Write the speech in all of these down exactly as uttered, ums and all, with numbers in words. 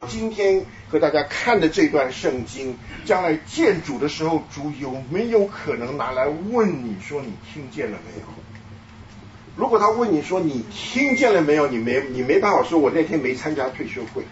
今天和大家看的这段圣经，将来见主的时候，主有没有可能拿来问你说你听见了没有？如果他问你说你听见了没有，你没你没办法说我那天没参加退休会，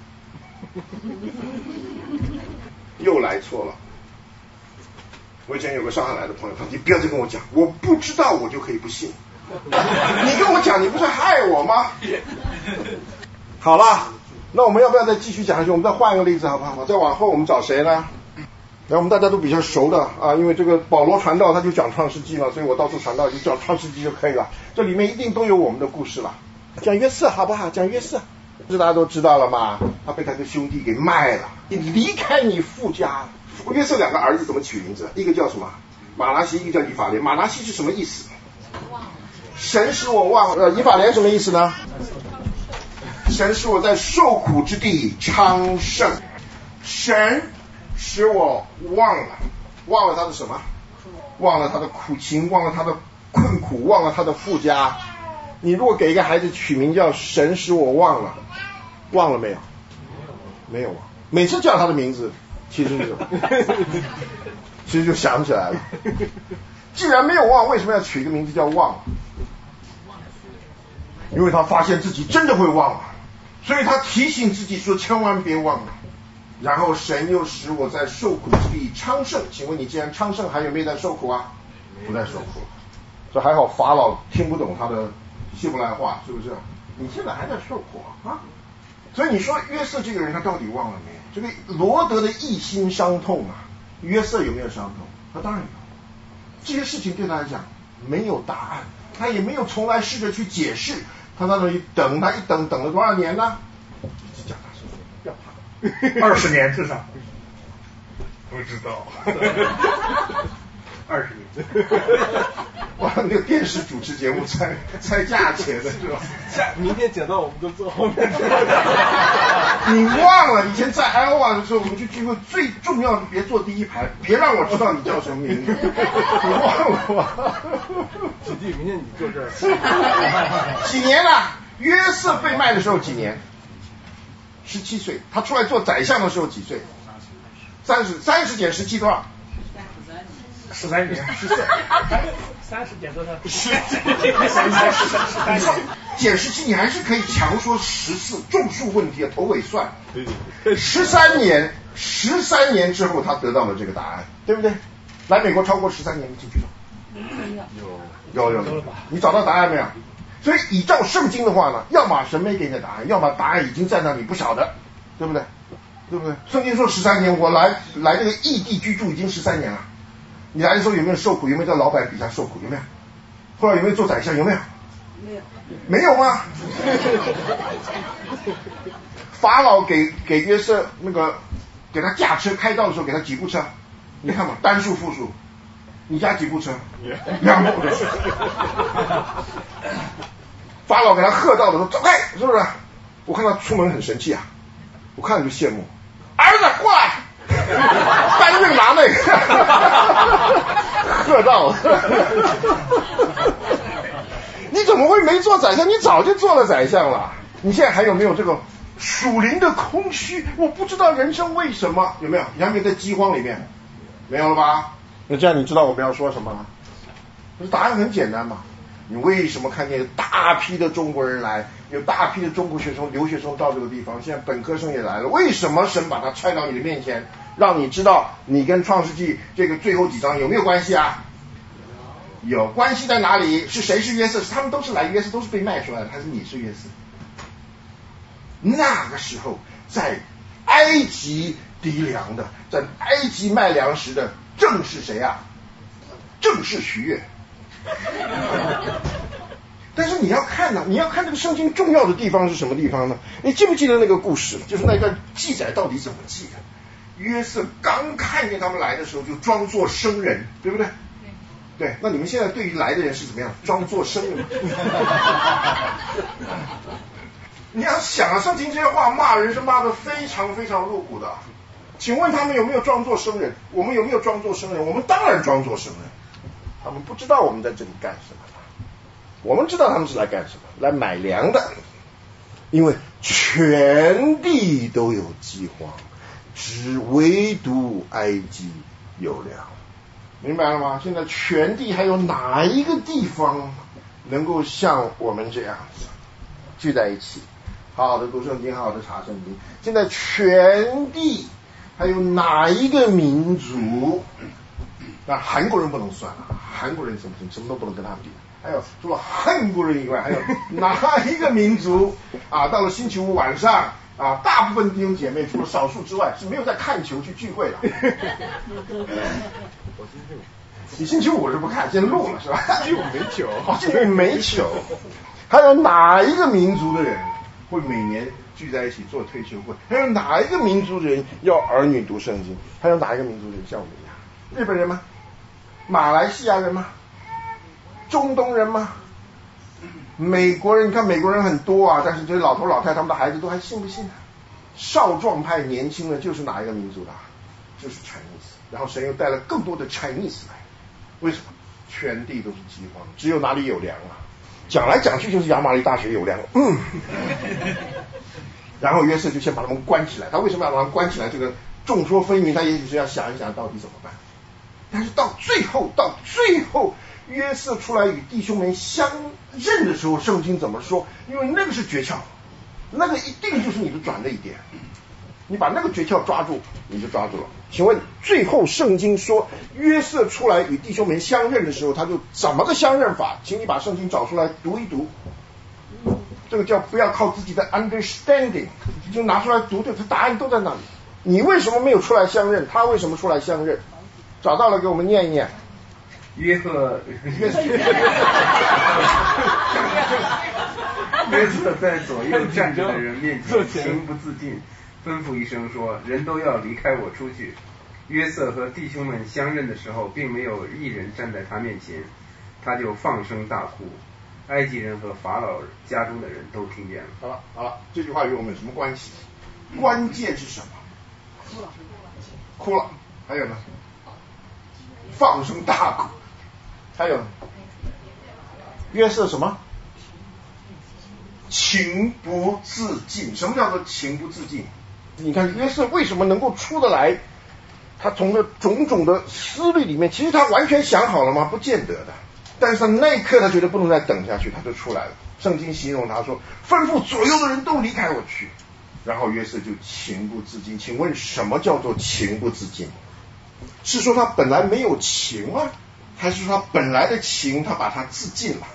又来错了。我以前有个上海来的朋友说，你不要再跟我讲，我不知道我就可以不信，你跟我讲你不是害我吗？好了，那我们要不要再继续讲下去？我们再换一个例子好不好？再往后我们找谁呢？那我们大家都比较熟的啊，因为这个保罗传道他就讲创世纪嘛，所以我到处传道就讲创世纪就可以了。这里面一定都有我们的故事了。讲约瑟好不好？讲约瑟，这大家都知道了嘛？他被他的兄弟给卖了，你离开你父家。约瑟两个儿子怎么取名字？一个叫什么？马拿西，一个叫以法莲。马拿西是什么意思？神使我忘了。呃，以法莲什么意思呢？神使我在受苦之地昌盛。神使我忘了，忘了他的什么？忘了他的苦情，忘了他的困苦，忘了他的父家。你如果给一个孩子取名叫神使我忘了，忘了没有？没有忘。每次叫他的名字，其实就其实就想起来了。既然没有忘，为什么要取一个名字叫忘？因为他发现自己真的会忘了，所以他提醒自己说千万别忘了。然后神又使我在受苦之地昌盛。请问你既然昌盛，还有没有在受苦啊？不在受苦。这还好法老听不懂他的希伯来话，是不是？你现在还在受苦啊？所以你说约瑟这个人他到底忘了没有？这个罗德的一心伤痛啊，约瑟有没有伤痛？他当然有。这些事情对他来讲没有答案，他也没有从来试着去解释。他在那里等，他一等等了多少年呢？讲他说不要怕， 二十年至少。不知道。二十年。 哇，那个电视主持节目猜猜价钱的是吧？ 下明天讲到我们都坐后面。 你忘了以前在 Iowa 的时候，我们去聚会最重要的别坐第一排，别让我知道你叫什么名字。你忘了吗？ 子弟，明天你坐这儿。 几年了？约瑟被卖的时候几年？十七岁。他出来做宰相的时候几岁？三十，三十减十七多少？ 十三年， 十岁。 三十减多少？ 十，三十减十七，你还是可以强说十四，众数问题啊，头尾算。十三年，十三年之后，他得到了这个答案，对不对？来美国超过十三年，你请举手。有有有，你找到答案没有？所以依照圣经的话呢，要么神没给你的答案，要么答案已经在那里不晓得，对不对？对不对？圣经说十三年，我来来这个异地居住已经十三年了。你来的时候有没有受苦？有没有在老板底下受苦？有没有？后来有没有做宰相？有没有？ 没有。 没有吗？法老给给约瑟那个给他驾车开道的时候，给他几部车？你看嘛，单数复数。你家几部车？两部。法老给他喝道的时候，走开，是不是？我看他出门很神气啊，我看着就羡慕。儿子过来。搬运拿那个喝道。你怎么会没做宰相？你早就做了宰相了。你现在还有没有这个属灵的空虚？我不知道人生为什么，有没有？你还没有在饥荒里面？没有了吧？那这样你知道我们要说什么了？答案很简单嘛。你为什么看见有大批的中国人来，有大批的中国学生、留学生到这个地方，现在本科生也来了？为什么神把他踹到你的面前，让你知道你跟创世纪这个最后几章有没有关系啊？有关系在哪里？是谁是约瑟？他们都是来约瑟，都是被卖出来的，还是你是约瑟？那个时候在埃及籴粮的，在埃及卖粮食的，正是谁啊？正是徐悦。但是你要看呢、啊，你要看这个圣经重要的地方是什么地方呢？你记不记得那个故事？就是那个记载到底怎么记的？约瑟刚看见他们来的时候，就装作生人，对不对？对。对，那你们现在对于来的人是怎么样？装作生人。你要想啊，圣经这些话骂人是骂得非常非常露骨的。请问他们有没有装作生人？我们有没有装作生人？我们当然装作生人。他们不知道我们在这里干什么，我们知道他们是来干什么，来买粮的。因为全地都有饥荒，只唯独埃及有粮。明白了吗？现在全地还有哪一个地方能够像我们这样子聚在一起，好好的读圣经，好好的查圣经？现在全地还有哪一个民族？那韩国人不能算了，韩国人什么什么都不能跟他比。还有除了韩国人以外，还有哪一个民族啊？到了星期五晚上啊，大部分弟兄姐妹除了少数之外是没有在看球去聚会的。你星期五是不看，先录了是吧？ 星期五没球， 星期五没球。还有哪一个民族的人会每年聚在一起做退休会？还有哪一个民族的人要儿女读圣经？还有哪一个民族的人像我们一样？日本人吗？马来西亚人吗？中东人吗？美国人？你看美国人很多啊，但是这些老头老太他们的孩子都还信不信啊？少壮派年轻的就是哪一个民族的？就是 Chinese。然后神又带了更多的 Chinese 来，为什么？全地都是饥荒，只有哪里有粮啊？讲来讲去就是亚玛力大学有粮。嗯。然后约瑟就先把他们关起来，他为什么要把他们关起来？这个众说纷纭，他也许是要想一想到底怎么办。但是到最后，到最后，约瑟出来与弟兄们相认的时候，圣经怎么说？因为那个是诀窍，那个一定就是你的转捩点。你把那个诀窍抓住，你就抓住了。请问最后圣经说约瑟出来与弟兄们相认的时候，他就怎么个相认法？请你把圣经找出来读一读。这个叫不要靠自己的 understanding， 就拿出来读，这答案都在那里。你为什么没有出来相认？他为什么出来相认？找到了给我们念一念。 约瑟约瑟约瑟在左右站着的人面前情不自禁，吩咐一声说：“人都要离开我出去。”约瑟和弟兄们相认的时候，并没有一人站在他面前，他就放声大哭。埃及人和法老家中的人都听见了。 好了好了，这句话与我们有什么关系？关键是什么？哭了，哭了。还有呢？放声大哭。还有约瑟什么？情不自禁。什么叫做情不自禁？你看约瑟为什么能够出得来？他从这种种的思虑里面，其实他完全想好了吗？不见得的。但是他那一刻他觉得不能再等下去，他就出来了。圣经形容他说：“吩咐左右的人都离开我去。”然后约瑟就情不自禁。请问什么叫做情不自禁？是说他本来没有情吗？还是说他本来的情他把它自禁了？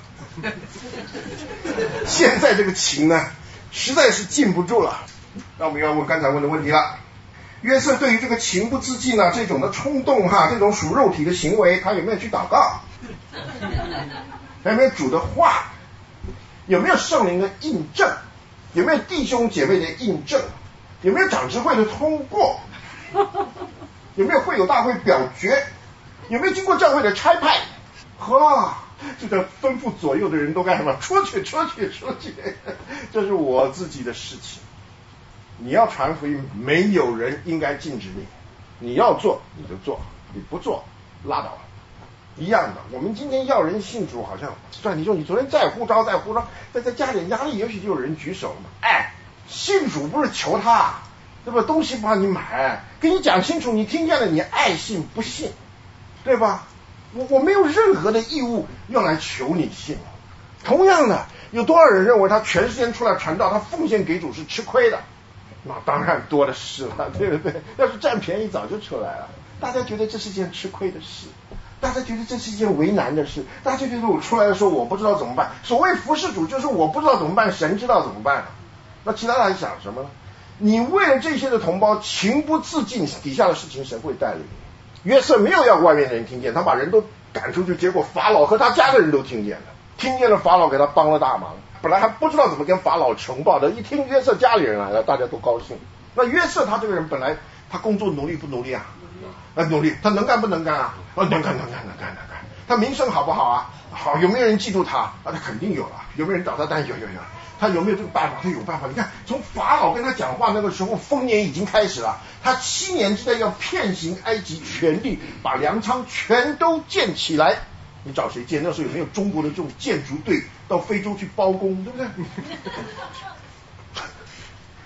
现在这个情呢，实在是禁不住了。那我们要问刚才问的问题了。约瑟对于这个情不自禁啊，这种的冲动哈、啊，这种属肉体的行为，他有没有去祷告？有没有主的话？有没有圣灵的印证？有没有弟兄姐妹的印证？有没有长执会的通过？有没有会友大会表决？有没有经过教会的差派？呵，这叫吩咐左右的人都干什么？出去出去出去，这是我自己的事情。你要传福音，没有人应该禁止你，你要做你就做，你不做拉倒。一样的，我们今天要人信主，好像算你说你昨天再呼召再呼召，再再加点压力，也许就有人举手了嘛。哎，信主不是求他，对吧？东西不让你买，跟你讲清楚，你听见了，你爱信不信，对吧？我我没有任何的义务要来求你信。同样的，有多少人认为他全时间出来传道，他奉献给主是吃亏的？那当然多的是了，对不对？要是占便宜早就出来了。大家觉得这是件吃亏的事，大家觉得这是一件为难的事，大家觉得我出来的时候我不知道怎么办。所谓服侍主，就是我不知道怎么办，神知道怎么办。那其他人想什么呢？你为了这些的同胞情不自禁，底下的事情神会带领你。约瑟没有要外面的人听见，他把人都赶出去，结果法老和他家的人都听见了，听见了法老给他帮了大忙。本来还不知道怎么跟法老呈报的，一听约瑟家里人来了，大家都高兴。那约瑟他这个人本来他工作努力不努力啊？啊，努力。他能干不能干啊？啊，能干能干能干能干。他名声好不好啊？好。有没有人记住他？啊，他肯定有了。有没有人找他单？有有有。他有没有这个办法？他有办法。你看，从法老跟他讲话那个时候，丰年已经开始了。他七年之内要遍行埃及全地，把粮仓全都建起来。你找谁建？那时候有没有中国的这种建筑队到非洲去包工，对不对？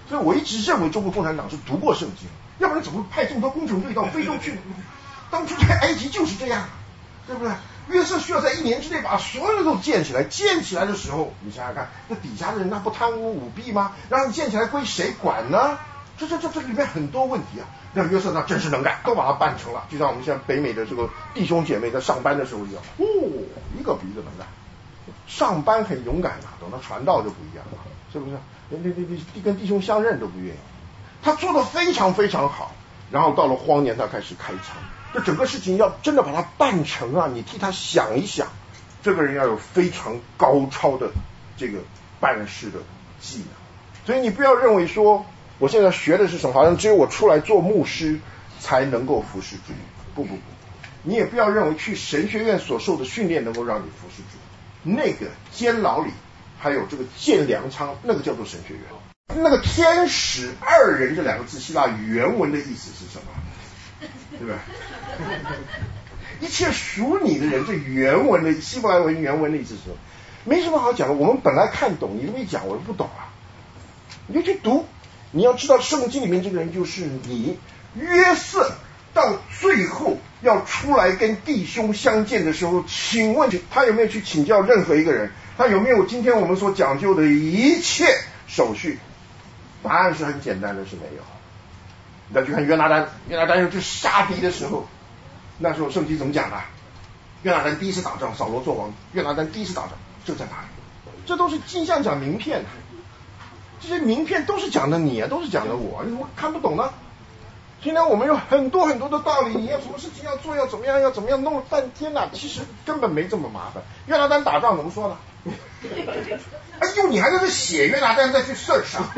所以我一直认为中国共产党是读过圣经，要不然怎么会派这么多工程队到非洲去？当初在埃及就是这样，对不对？约瑟需要在一年之内把所有的都建起来，建起来的时候，你想想看，那底下的人他不贪污舞弊吗？然后建起来归谁管呢？这这这这里面很多问题啊。让约瑟那真是能干，都把它办成了，就像我们现在北美的这个弟兄姐妹在上班的时候一样，哦，一个比一个能干，上班很勇敢啊，等到传道就不一样了，是不是？那那那那跟弟兄相认都不愿意，他做得非常非常好，然后到了荒年他开始开枪，这整个事情要真的把它办成啊，你替他想一想，这个人要有非常高超的这个办事的技能，所以你不要认为说我现在学的是什么，好像只有我出来做牧师才能够服侍主，不不不，你也不要认为去神学院所受的训练能够让你服侍主，那个监牢里还有这个建粮仓，那个叫做神学院。那个天使二人这两个字希腊原文的意思是什么？对不对？一切属你的人，这原文的希伯来文原文的意思是什么？没什么好讲的，我们本来看懂，你这么一讲我就不懂了，你就去读。你要知道圣经里面这个人就是你。约瑟到最后要出来跟弟兄相见的时候，请问他有没有去请教任何一个人？他有没有今天我们所讲究的一切手续？答案是很简单的，是没有。你再去看约拿单，约拿单要去杀敌的时候，那时候圣经怎么讲的？约拿单第一次打仗，扫罗做王，约拿单第一次打仗，这在哪里？这都是镜像讲名片，这些名片都是讲的你啊，都是讲的我，你怎么看不懂呢？今天我们有很多很多的道理，你要什么事情要做，要怎么样，要怎么样，弄了半天啊，其实根本没这么麻烦。约拿单打仗怎么说呢？哎呦，你还在这写约拿单再去 search 啊？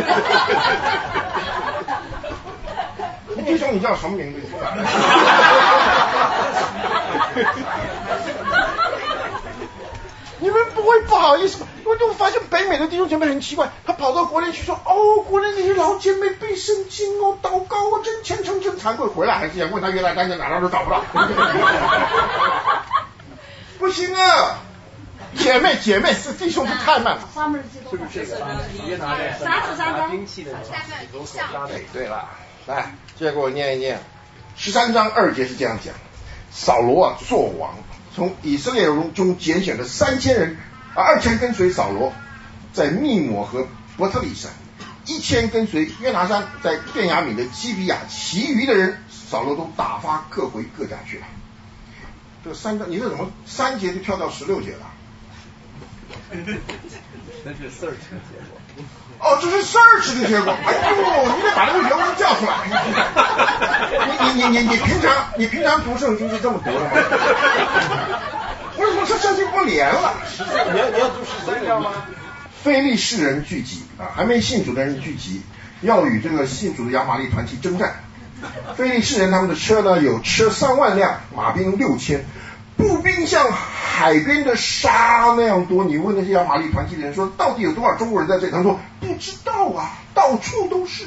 弟兄，你叫什么名字？你们不会不好意思吗？我就发现北美的弟兄姐妹很奇怪，他跑到国内去说，哦，国内那些老姐妹背圣经哦，祷告哦，真虔诚真惭愧，回来还是想问他约拿单在哪儿都找不到。不行啊，姐妹姐妹，这弟兄是太慢了。 是不是这个约拿单拿兵器的时候？ 哎，对了，来，接给我念一念，十三章二节是这样讲：扫罗啊，做王。从以色列人中拣选了三千人，啊，二千跟随扫罗，在密抹和伯特利山，一千跟随约拿单在便雅悯的基比亚，其余的人扫罗都打发各回各家去了。这三章，你这怎么三节就跳到十六节了？ 那是 search 的结果。 哦，这是 search 的结果。哎呦，你得把那个原文叫出来。你你你你你平常你平常读圣经是这么读的吗？为什么这圣经不连了？ 你要你要读十三章吗？ 非利士人聚集啊，还没信主的人聚集，要与这个信主的亚玛力团体征战。非利士人他们的车呢，有车三万辆，马兵六千。步兵像海边的沙那样多，你问那些亚玛力团体的人说，到底有多少中国人在这里？他们说不知道啊，到处都是。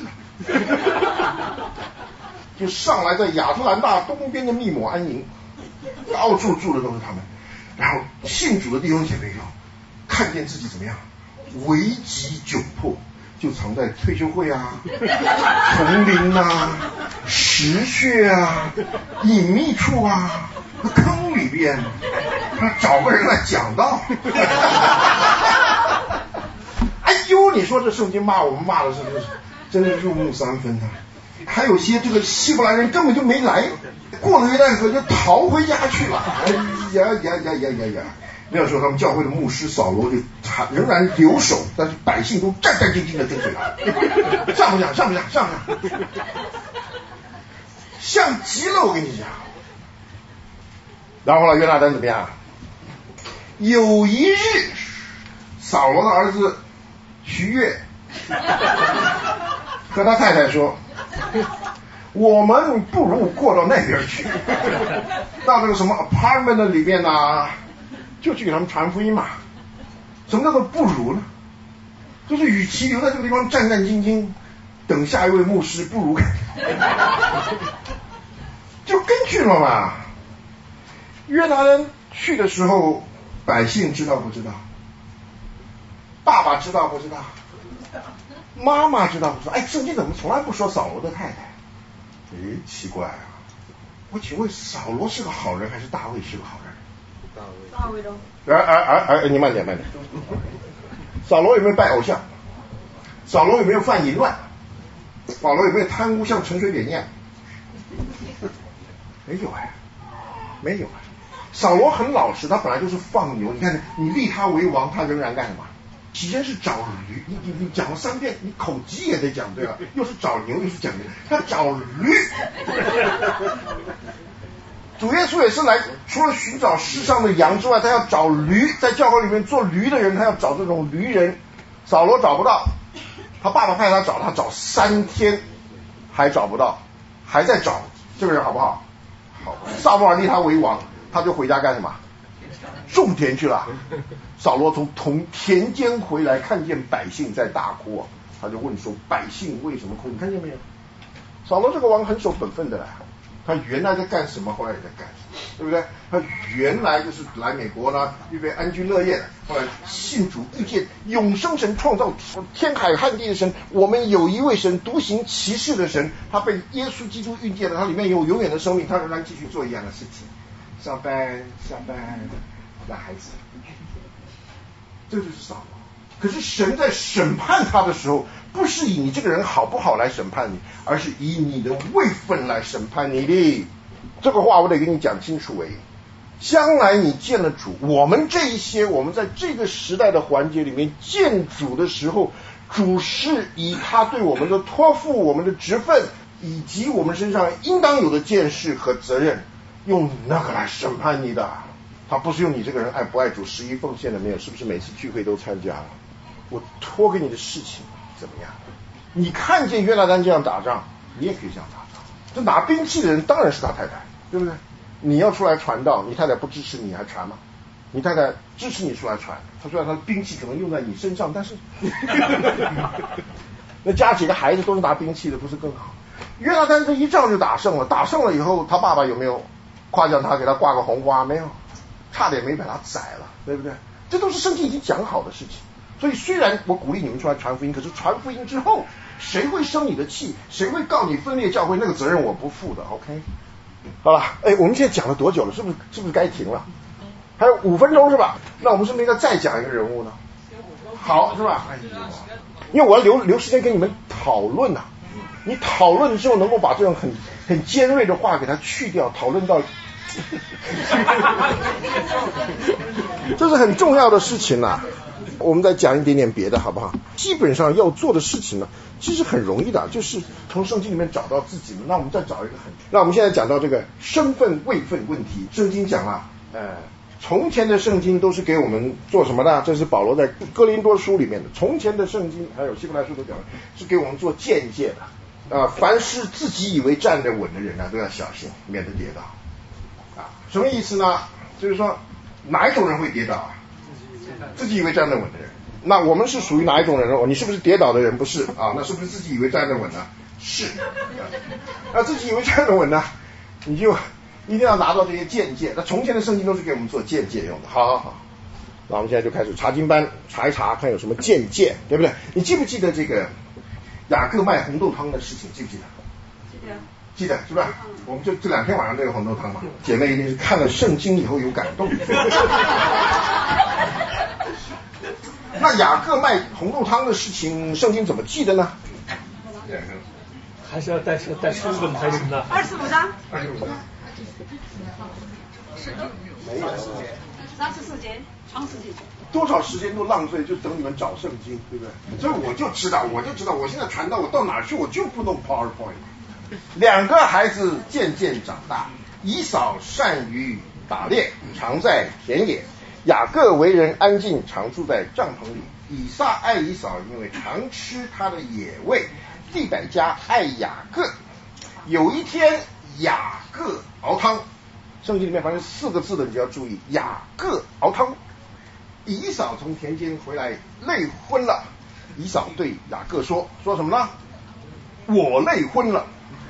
就上来在亚特兰大东边的密抹安营，到处住的都是他们。然后信主的弟兄姐妹要看见自己怎么样，危急窘迫，就藏在退休会啊、丛林啊、石穴啊、隐秘处啊、坑里边，找个人来讲道。哎呦，你说这圣经骂我们骂的是不是真是入木三分啊？还有些这个希伯来人根本就没来，过了约旦河就逃回家去了。哎呀呀呀呀呀呀！那时候他们教会的牧师扫罗就仍然留守，但是百姓都战战兢兢的跟随他。像不像？像不像？像不像？像极了，我跟你讲。然后呢，约拿单怎么样？有一日，扫罗的儿子徐悦和他太太说，我们不如过到那边去，到这个什么 apartment 里面啊，就去给他们传福音嘛。什么叫做不如呢？就是与其留在这个地方战战兢兢等下一位牧师，不如就跟去了嘛。约拿单去的时候，百姓知道不知道？爸爸知道不知道？ 妈妈知道说，哎，圣经怎么从来不说扫罗的太太？哎，奇怪啊！我请问，扫罗是个好人还是大卫是个好人？ 大卫的。 而而而而，你慢点慢点。扫罗有没有拜偶像？扫罗有没有犯淫乱？扫罗有没有贪污像陈水扁一样？没有哎，没有啊。扫罗很老实，他本来就是放牛。你看，你立他为王，他仍然干什么？起先是找驴，你你你讲了三遍，你口技也得讲对吧？又是找牛，又是讲牛，他找驴。主耶稣也是来，除了寻找世上的羊之外，他要找驴，在教会里面做驴的人，他要找这种驴人。扫罗找不到，他爸爸派他找，他找三天还找不到，还在找。这个人好不好？好。撒母耳立他为王，他就回家干什么？种田去了。扫罗从从田间回来，看见百姓在大哭，他就问说：百姓为什么哭？你看见没有？扫罗这个王很守本分的啦，他原来在干什么，后来也在干什么，对不对？他原来就是来美国呢，预备安居乐业的，后来信主遇见永生神，创造天海旱地的神，我们有一位神，独行其事的神，他被耶稣基督遇见了，他里面有永远的生命，他仍然继续做一样的事情，上班下班带孩子，这就是扫罗。可是神在审判他的时候，不是以你这个人好不好来审判你，而是以你的位分来审判你的。这个话我得给你讲清楚诶。将来你见了主，我们这一些我们在这个时代的环节里面见主的时候，主是以他对我们的托付、我们的职分以及我们身上应当有的见识和责任，用那个来审判你的。他不是用你这个人爱不爱主、十一奉献的没有，是不是每次聚会都参加了？我托给你的事情怎么样？你看见约拿单这样打仗，你也可以这样打仗。这拿兵器的人当然是他太太，对不对？你要出来传道，你太太不支持你还传吗？你太太支持你出来传，他虽然他的兵器可能用在你身上，但是那家几个孩子都是拿兵器的，不是更好？约拿单这一仗就打胜了，打胜了以后，他爸爸有没有夸奖他，给他挂个红花？没有，差点没把他宰了，对不对？这都是圣经已经讲好的事情。所以虽然我鼓励你们出来传福音，可是传福音之后，谁会生你的气，谁会告你分裂教会，那个责任我不负的 OK。 好了，哎，我们现在讲了多久了？是不是是不是该停了？还有五分钟是吧？那我们是不是应该再讲一个人物呢？好是吧？哎呦，因为我要留留时间给你们讨论啊。你讨论之后能够把这种很很尖锐的话给它去掉，讨论到这是很重要的事情啊。我们再讲一点点别的好不好？基本上要做的事情呢，其实很容易的，就是从圣经里面找到自己。那我们再找一个很，那我们现在讲到这个身份位分问题。圣经讲了，呃，从前的圣经都是给我们做什么的？这是保罗在哥林多书里面的。从前的圣经还有希伯来书都讲了，是给我们做见解的。啊、呃，凡是自己以为站得稳的人呢，都要小心，免得跌倒。啊，什么意思呢？就是说哪一种人会跌倒啊？自己以为站得稳的人。那我们是属于哪一种人呢？你是不是跌倒的人？不是啊，那是不是自己以为站得稳呢？是。那自己以为站得稳呢，你就一定要拿到这些见解。那从前的圣经都是给我们做见解用的。好好好，那我们现在就开始查经班查一查，看有什么见解，对不对？你记不记得这个雅各卖红豆汤的事情？记不记得？ 记得。 记得是吧？我们就这两天晚上都有红豆汤嘛。姐妹一定是看了圣经以后有感动。那雅各卖红豆汤的事情，圣经怎么记的呢？ 还是要带带书本才行的。 二十五章。 二十五章。 是的。 没有。 三十四节，长时间。 多少时间都浪费，就等你们找圣经，对不对？所以我就知道，我就知道，我现在传道，我到哪去，我就不弄 PowerPoint。两个孩子渐渐长大，以扫善于打猎，常在田野。雅各为人安静，常住在帐篷里。以撒爱以扫，因为常吃他的野味。利百加爱雅各。有一天，雅各熬汤。圣经里面凡是四个字的，你就要注意。雅各熬汤。以扫从田间回来，累昏了。以扫对雅各说：“说什么呢？我累昏了，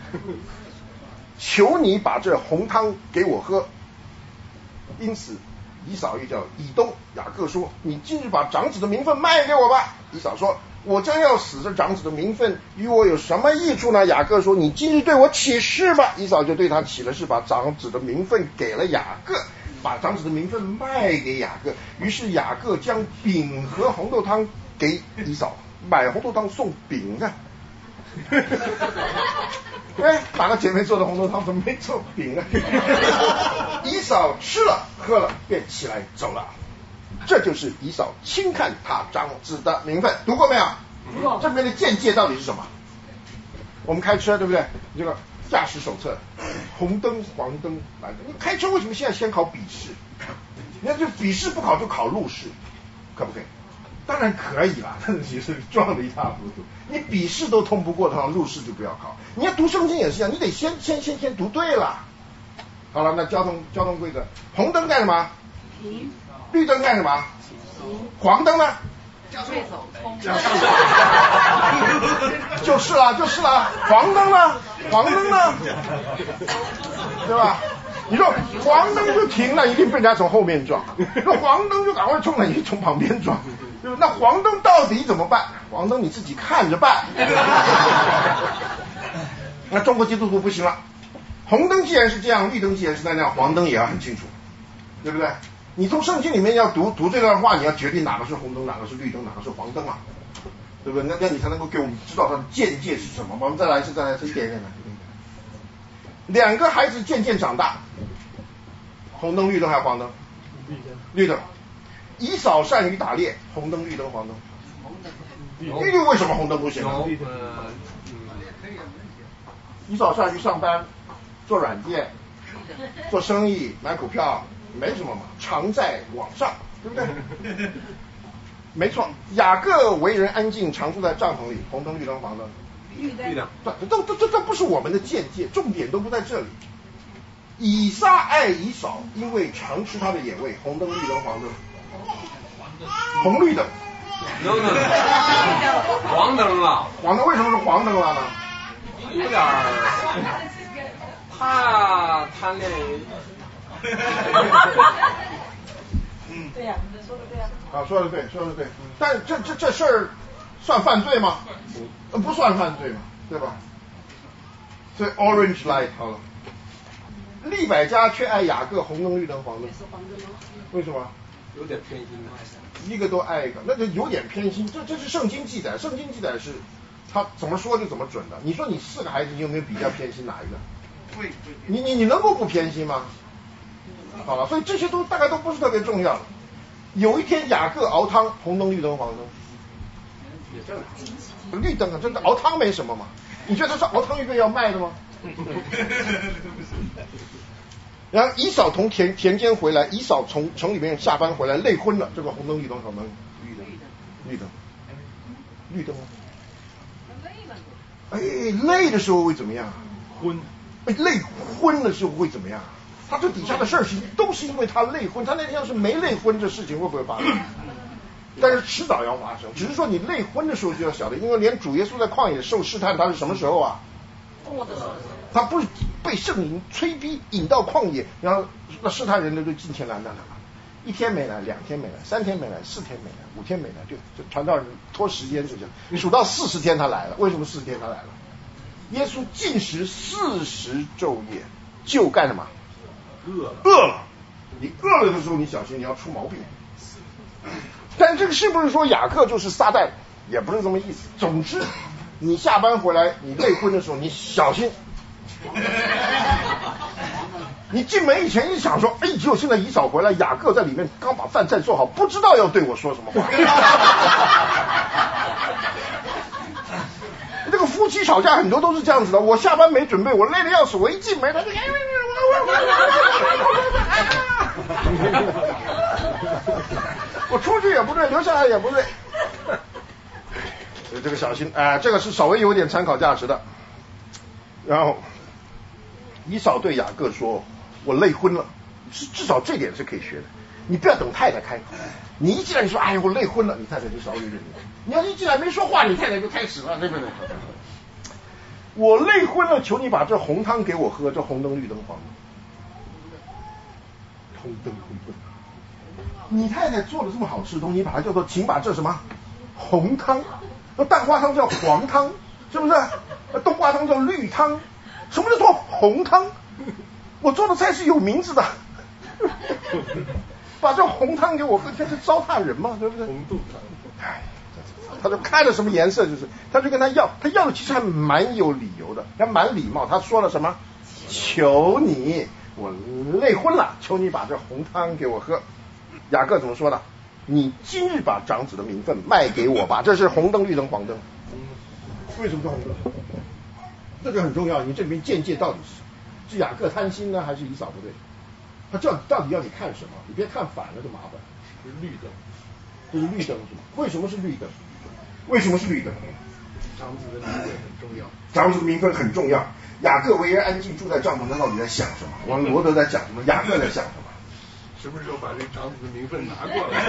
求你把这红汤给我喝。”因此以扫又叫以东。雅各说：“你今日把长子的名分卖给我吧。”以扫说：“ 我将要死，这长子的名分与我有什么益处呢？雅各说：你今日对我起誓吧。以扫就对他起了誓，把长子的名分给了雅各，把长子的名分卖给雅各。于是雅各将饼和红豆汤给以扫，买红豆汤送饼啊。哎，哪个姐妹做的红豆汤怎么没做饼啊？以扫吃了喝了，便起来走了。这就是以扫轻看他长子的名分。读过没有？读过。这里面的见解到底是什么？我们开车对不对？这个驾驶手册，红灯、黄灯、蓝灯。你开车为什么现在先考笔试？你看这笔试不考就考路试，可不可以？当然可以啦，但是其实撞得一塌糊涂。你笔试都通不过的话，路试就不要考。你要读圣经也是一样，你得先先先先读对了。好了，那交通交通规则，红灯干什么？停。绿灯干什么？停。黄灯呢？ 会走通。 就是啦，就是啦。黄灯呢？黄灯呢？对吧？你说黄灯就停了，一定被人家从后面撞；那黄灯就赶快冲了，一定从旁边撞。那黄灯到底怎么办？黄灯你自己看着办。那中国基督徒不行了，红灯既然是这样，绿灯既然是那样，黄灯也要很清楚，对不对？你从圣经里面要读读这段话，你要决定哪个是红灯，哪个是绿灯，哪个是黄灯啊，对不对？那那你才能够给我们知道它的见解是什么。我们再来一次，再来一次，一点一点来。两个孩子渐渐长大，红灯、绿灯还是黄灯？绿灯。绿灯。以扫善于打猎，红灯、绿灯、黄灯。绿灯为什么红灯不行？以扫善于上班，做软件，做生意，买股票，没什么嘛，常在网上，对不对？没错。雅各为人安静，常住在帐篷里，红灯、绿灯、黄灯。绿灯。这这这这不是我们的见解，重点都不在这里。以撒爱以扫，因为常吃他的野味，红灯、绿灯、黄灯。红绿灯。 黄灯了。 黄灯为什么是黄灯了呢？ 有点儿怕贪恋。 嗯，对呀，说的对呀。 啊，说的对，说的对。但这这这事儿算犯罪吗？不，不算犯罪嘛，对吧？所以 orange light 好了。利百加却爱雅各，红灯、绿灯、黄灯。为什么？ 有点偏心嘛。 一个都爱一个，那就有点偏心。这这是圣经记载，圣经记载是他怎么说就怎么准的。你说你四个孩子，你有没有比较偏心哪一个？ 对对。 你你你能够不偏心吗？好了，所以这些都大概都不是特别重要的。有一天雅各熬汤，红灯、绿灯、黄灯。绿灯啊，这熬汤没什么嘛？你觉得是熬汤预备要卖的吗？然后以扫从田田间回来，以扫从城里面下班回来，累昏了。这个红灯、绿灯、黄灯，绿灯，绿灯，绿灯。哎，累的时候会怎么样？ 昏。 哎，累昏的时候会怎么样？他这底下的事儿是都是因为他累昏，他那天要是没累昏，这事情会不会发生？但是迟早要发生，只是说你累昏的时候就要晓得，因为连主耶稣在旷野受试探，他是什么时候啊？他不是被圣灵催逼引到旷野，然后那试探人的就进前来那了，一天没来，两天没来，三天没来，四天没来，五天没来，就就传道人拖时间就这样，数到四十天他来了。为什么四十天他来了？耶稣禁食四十昼夜，就干什么？ 饿了。 饿了。你饿了的时候，你小心你要出毛病。但这个是不是说雅各就是撒旦？也不是这么意思。总之，你下班回来，你累昏的时候，你小心。你进门以前一想说，哎呦，现在以扫回来，雅各在里面刚把饭菜做好，不知道要对我说什么话。这个夫妻吵架很多都是这样子的，我下班没准备，我累得要死，我一进门他就我出去也不对，留下来也不对。所以这个小心，哎、呃，这个是稍微有点参考价值的。然后以扫对雅各说：“我累昏了。”至至少这点是可以学的。你不要等太太开口，你一进来你说：“哎，我累昏了。”你太太就稍微忍忍。你要一进来没说话，你太太就开始了，对不对？我累昏了，求你把这红汤给我喝，这红灯、绿灯、黄灯，红灯、红灯。你太太做了这么好吃的东西，你把它叫做，请把这什么红汤那蛋花汤叫黄汤，是不是？冬瓜汤叫绿汤，什么叫做红汤？我做的菜是有名字的，把这红汤给我喝，这是糟蹋人嘛，对不对？ 红豆汤。 哎，他就看了什么颜色，就是他就跟他要，他要的其实还蛮有理由的，他蛮礼貌。他说了什么？求你，我累昏了，求你把这红汤给我喝。雅各怎么说的？你今日把长子的名分卖给我吧。这是红灯、绿灯、黄灯。为什么是红灯？这个很重要。你这里面见解到底是什么？是雅各贪心呢，还是以扫不对？他叫到底要你看什么？你别看反了就麻烦。 是绿灯， 这是绿灯是吗？为什么是绿灯？为什么是绿灯？ 长子的名分很重要。 长子的名分很重要。雅各为人安静，住在帐篷，他到底在想什么？我们罗德在讲什么？雅各在想什么？ 什么时候把这长子的名分拿过来？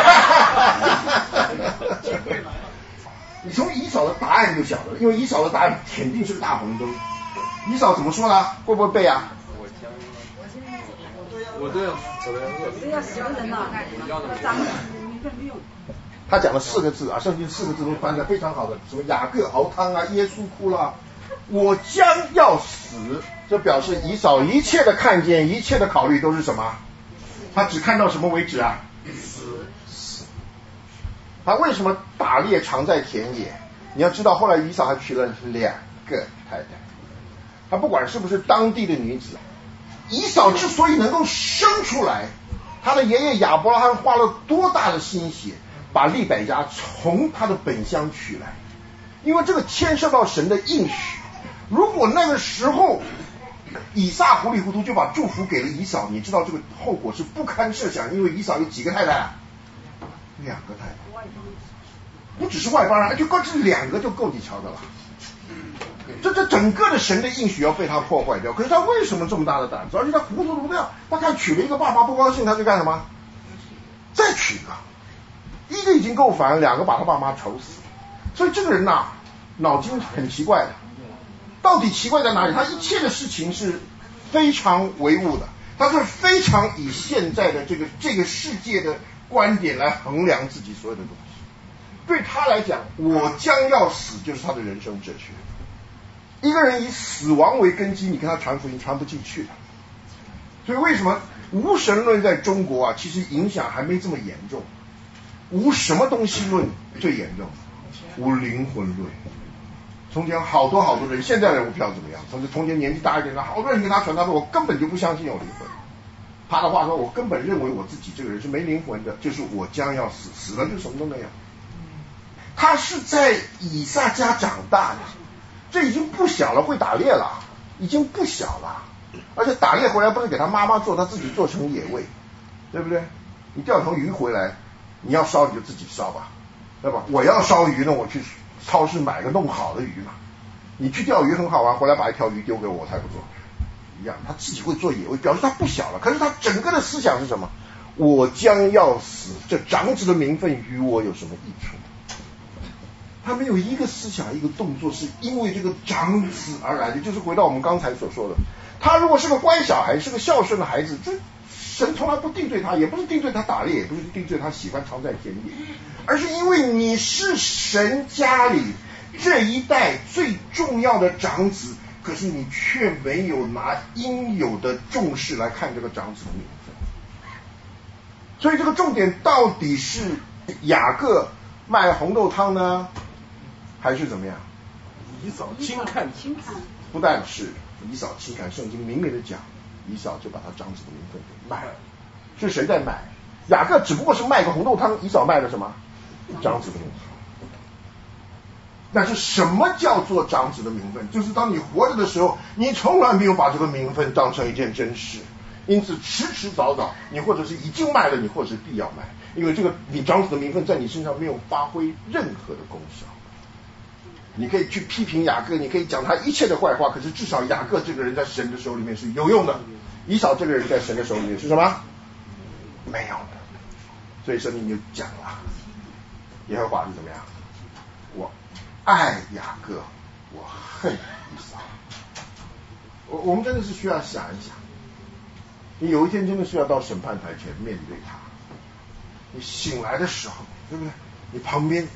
你从以扫的答案就晓得，因为以扫的答案肯定是个大红灯。以扫怎么说呢？会不会背啊？ 我将，我都要，我都要饿。 不要死人了，长子名分不用。 他讲了四个字啊，圣经四个字都翻得非常好的，什么雅各熬汤啊，耶稣哭了，我将要死，这表示以扫一切的看见，一切的考虑都是什么？他只看到什么为止啊？死死。他为什么打猎常在田野？你要知道，后来以扫还娶了两个太太，他不管是不是当地的女子，以扫之所以能够生出来，他的爷爷亚伯拉罕花了多大的心血，把利百加从他的本乡取来，因为这个牵涉到神的应许。如果那个时候以撒糊里糊涂就把祝福给了以扫，你知道这个后果是不堪设想，因为以扫有几个太太啊？两个太太，不只是外邦人，就光这两个就够你瞧的了。这这整个的神的应许要被他破坏掉。可是他为什么这么大的胆子？而且他糊涂糊涂，他看娶了一个爸爸不高兴，他就干什么？再娶一个，一个已经够烦，两个把他爸妈愁死。所以这个人呐、啊，脑筋很奇怪的。到底奇怪在哪里？他一切的事情是非常唯物的，他是非常以现在的这个这个世界的观点来衡量自己所有的东西。对他来讲，我将要死就是他的人生哲学。一个人以死亡为根基，你跟他传福音传不进去的。所以为什么无神论在中国啊，其实影响还没这么严重。无什么东西论最严重？无灵魂论。从前好多好多人，现在人我不知道怎么样。从从前年纪大一点的，好多人跟他传，他说我根本就不相信有灵魂。他的话说，我根本认为我自己这个人是没灵魂的，就是我将要死，死了就什么都没有。他是在以撒家长大的，这已经不小了，会打猎了，已经不小了。而且打猎回来不是给他妈妈做，他自己做成野味，对不对？你钓条鱼回来，你要烧你就自己烧吧，对吧？我要烧鱼呢，我去超市买个弄好的鱼嘛。你去钓鱼很好玩，回来把一条鱼丢给我，我才不做。一样，他自己会做野味，表示他不小了。可是他整个的思想是什么？我将要死，这长子的名分与我有什么益处？他没有一个思想一个动作是因为这个长子而来的，就是回到我们刚才所说的，他如果是个乖小孩，是个孝顺的孩子，这神从来不定罪他，也不是定罪他打猎，也不是定罪他喜欢常在田野，而是因为你是神家里这一代最重要的长子，可是你却没有拿应有的重视来看这个长子的名分。所以这个重点到底是雅各卖红豆汤呢，还是怎么样？ 以扫轻看， 轻看， 不但是以扫轻看，圣经明明的讲，以扫就把他长子的名分给卖了。是谁在买？雅各只不过是卖个红豆汤，以扫卖了什么？长子的名分。但是什么叫做长子的名分？就是当你活着的时候，你从来没有把这个名分当成一件真事，因此迟迟早早，你或者是已经卖了，你或者是必要卖，因为这个你长子的名分在你身上没有发挥任何的功效。你可以去批评雅各，你可以讲他一切的坏话，可是至少雅各这个人在神的手里面是有用的，以扫这个人在神的手里面是什么？没有的。所以圣经就讲了，耶和华是怎么样？我爱雅各，我恨以扫。我我们真的是需要想一想，你有一天真的是要到审判台前面对他，你醒来的时候，对不对？你旁边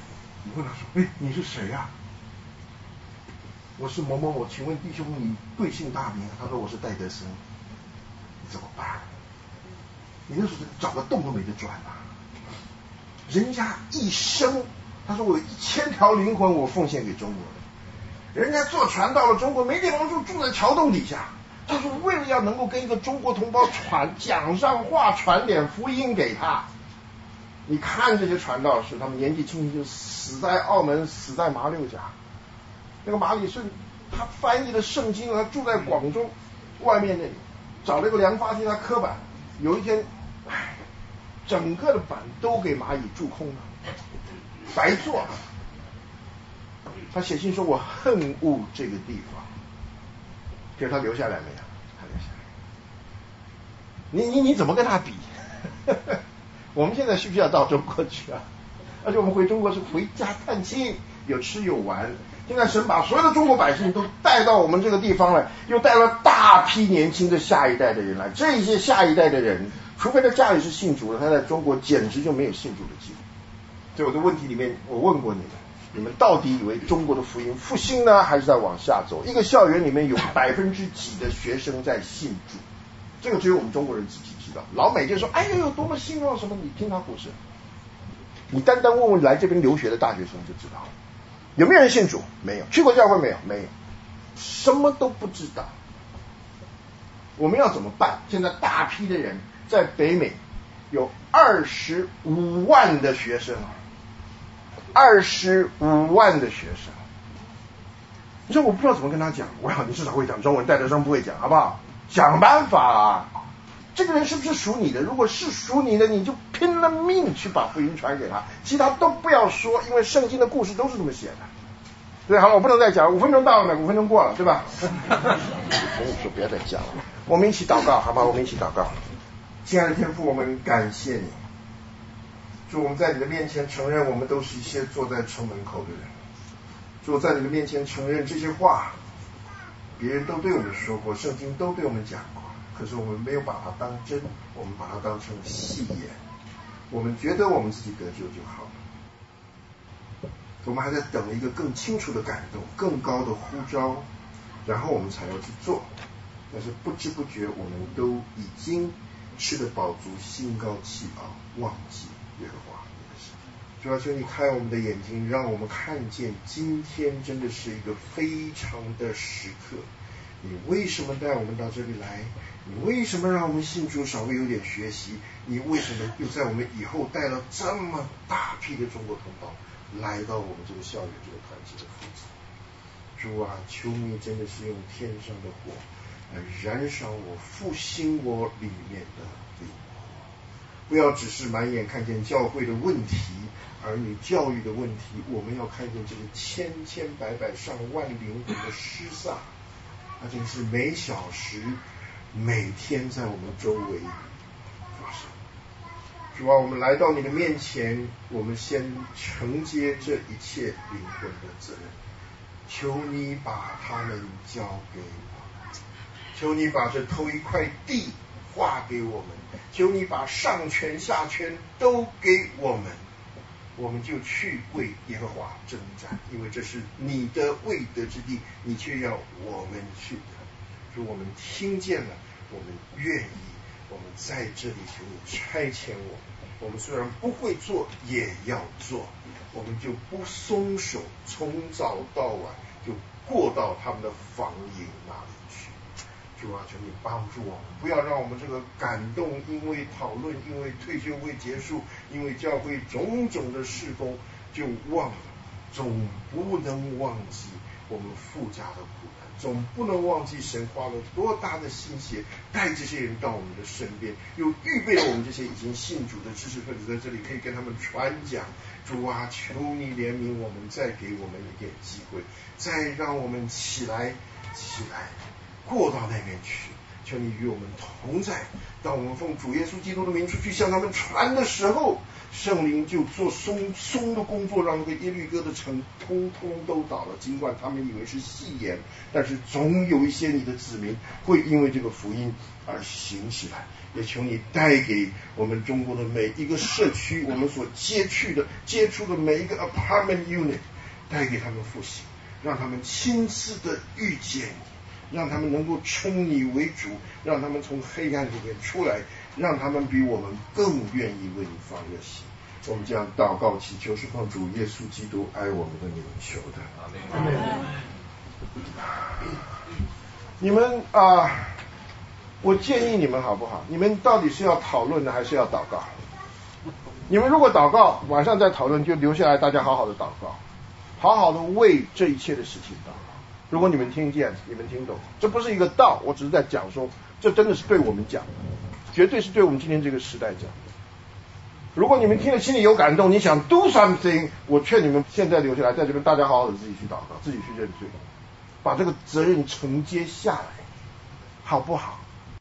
你问他说，哎，你是谁呀、啊？我是某某某，请问弟兄你贵姓大名？他说我是戴德生。你怎么办？你那时候找个洞都没得钻啊！人家一生，他说我有一千条灵魂，我奉献给中国人。人家坐船到了中国，没地方住，住在桥洞底下，就是为了要能够跟一个中国同胞传讲上话，传点福音给他。你看这些传道士，他们年纪轻轻就死在澳门，死在马六甲。那个马里顺，他翻译的圣经，他住在广州外面那里，找了一个量发器，他刻板，有一天，唉，整个的板都给蚂蚁蛀空了，白做了。他写信说：“我恨恶这个地方。”可是他留下来没有？他留下来。你你你怎么跟他比？我们现在需不需要到中国去啊？而且我们回中国是回家探亲，有吃有玩。现在神把所有的中国百姓都带到我们这个地方来，又带了大批年轻的下一代的人来。这些下一代的人，除非他家里是信主的，他在中国简直就没有信主的机会。所以我的问题里面，我问过你们，你们到底以为中国的福音复兴呢，还是在往下走？一个校园里面有百分之几的学生在信主？这个只有我们中国人自己知道。老美就说：“哎呦，有多么兴旺什么？”你听他故事，你单单问问来这边留学的大学生就知道了。有没有人信主？没有。去过教会没有？没有。什么都不知道。我们要怎么办？现在大批的人在北美有二十五万的学生，二十五万的学生。你说我不知道怎么跟他讲，我要你至少会讲中文，戴德生不会讲，好不好？想办法啊！这个人是不是属你的？如果是属你的，你就拼了命去把福音传给他，其他都不要说，因为圣经的故事都是这么写的。对，好了，我不能再讲，五分钟到了，五分钟过了，对吧？我跟你说，不要再讲了。我们一起祷告，好吧？我们一起祷告。亲爱的天父，我们感谢你，主，我们在你的面前承认，我们都是一些坐在城门口的人。主，在你的面前承认这些话，别人都对我们说过，圣经都对我们讲过。可是我们没有把它当真，我们把它当成戏言，我们觉得我们自己得救就好了。我们还在等一个更清楚的感动，更高的呼召，然后我们才要去做。但是不知不觉我们都已经吃得饱足，心高气傲，忘记耶和华。主要求你开我们的眼睛，让我们看见今天真的是一个非常的时刻。你为什么带我们到这里来？你为什么让我们信主稍微有点学习？你为什么又在我们以后带了这么大批的中国同胞来到我们这个校园这个团体的负责？主啊，求你真的是用天上的火来燃烧我，复兴我里面的灵火，不要只是满眼看见教会的问题，儿女教育的问题，我们要看见这个千千百百上万灵魂的失散，那真是每小时每天在我们周围发生。主啊，我们来到你的面前，我们先承接这一切灵魂的责任，求你把他们交给我，求你把这头一块地划给我们，求你把上权下权都给我们，我们就去为耶和华征战，因为这是你的未得之地，你却要我们去的。主，我们听见了，我们愿意，我们在这里求你差遣我们。我们虽然不会做，也要做，我们就不松手，从早到晚就过到他们的防营那里去。主啊，求你帮助我们，不要让我们这个感动因为讨论，因为退休会结束，因为教会种种的事工就忘了，总不能忘记我们附加的苦难，总不能忘记神花了多大的心血带这些人到我们的身边，又预备了我们这些已经信主的知识分子在这里可以跟他们传讲。主啊，求你怜悯我们，再给我们一点机会，再让我们起来起来过到那边去。 求你与我们同在。当我们奉主耶稣基督的名出去向他们传的时候，圣灵就做松松的工作，让那个耶律哥的城通通都倒了。尽管他们以为是戏言，但是总有一些你的子民会因为这个福音而醒起来。也求你带给我们中国的每一个社区，我们所接触的接触的每一个 apartment unit， 带给他们复兴，让他们亲自的遇见你，让他们能够称你为主，让他们从黑暗里面出来，让他们比我们更愿意为你发热心。我们这样祷告祈求，是奉主耶稣基督爱我们的名求的。阿们。你们啊、呃，我建议你们好不好？你们到底是要讨论呢，还是要祷告？你们如果祷告，晚上再讨论，就留下来，大家好好的祷告，好好的为这一切的事情祷告。如果你们听见，你们听懂，这不是一个道，我只是在讲说，这真的是对我们讲，绝对是对我们今天这个时代讲。如果你们听了心里有感动，你想 do something， 我劝你们现在留下来，在这边大家好好的自己去祷告，自己去认罪，把这个责任承接下来，好不好？